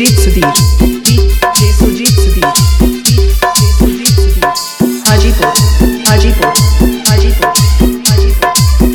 Sujit Sudhir, DJ Sujeet Sudhir, DJ Sujeet Sudhir, Hajipur Hajipur Hajipur Hajipur.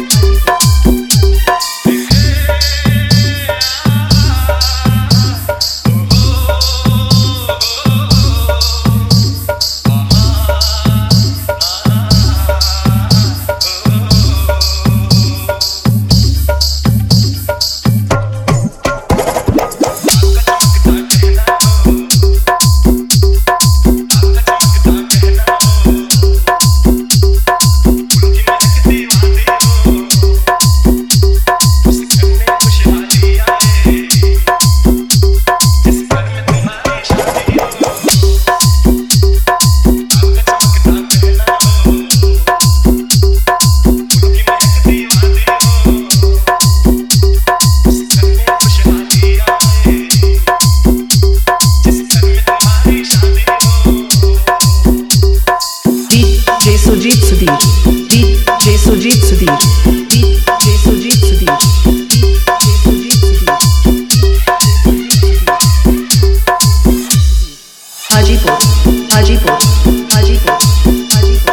Sujeet Sudhir, DJ Sujeet Sudhir, DJ Sujeet Sudhir, DJ Sujeet Sudhir, Hajipur Hajipur Hajipur Hajipur.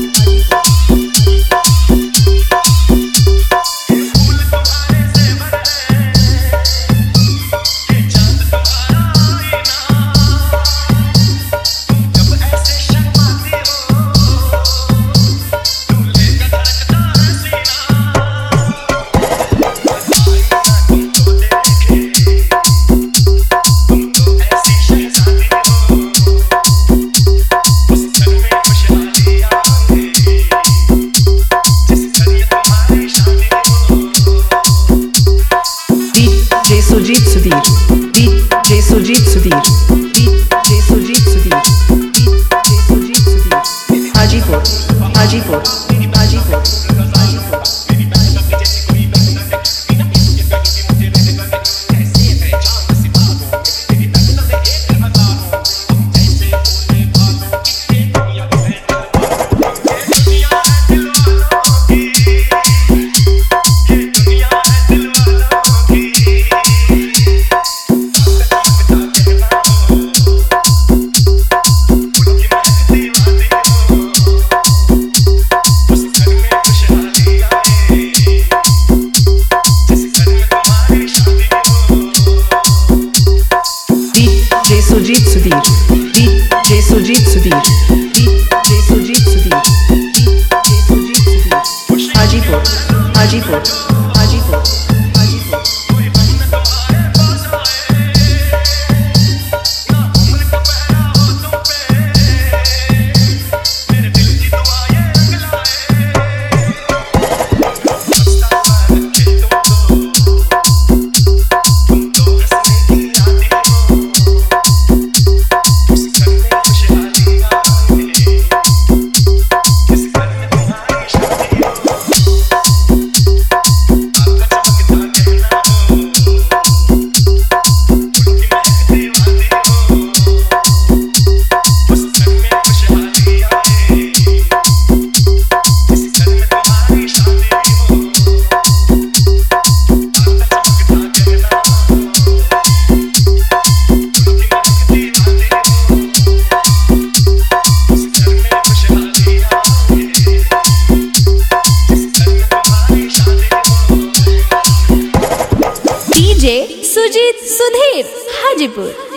Sujeet Sudhir, DJ Sujeet Sudhir, DJ Sujeet Sudhir, DJ Sujeet Sudhir, Hajipur Hajipur Hajipur Hajipur. Sujeet Sudhir, DJ Sujeet Sudhir, DJ Sujeet Sudhir, DJ Sujeet Sudhir, Hajipur Hajipur Hajipur Hajipur. Sujeet Sudhir, Hajipur.